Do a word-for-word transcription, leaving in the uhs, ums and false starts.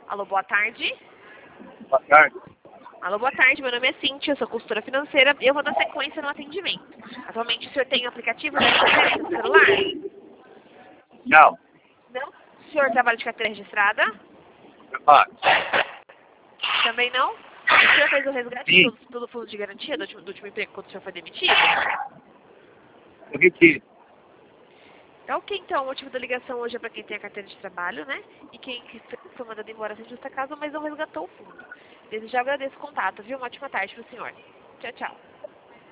Alô, boa tarde. Boa tarde. Alô, boa tarde. Meu nome é Cíntia, eu sou consultora financeira e eu vou dar sequência no atendimento. Atualmente o senhor tem um aplicativo da internet no celular? Não. Não? O senhor trabalha de carteira registrada? Ah, Também não? O senhor fez o resgate Sim. pelo, pelo fundo de garantia do último, do último emprego quando o senhor foi demitido? eu retiro. Tá ok, então. O motivo da ligação hoje é para quem tem a carteira de trabalho, né? E quem foi mandado embora sem justa causa, mas não resgatou o fundo. Desde já agradeço o contato, viu? Uma ótima tarde para o senhor. Tchau, tchau.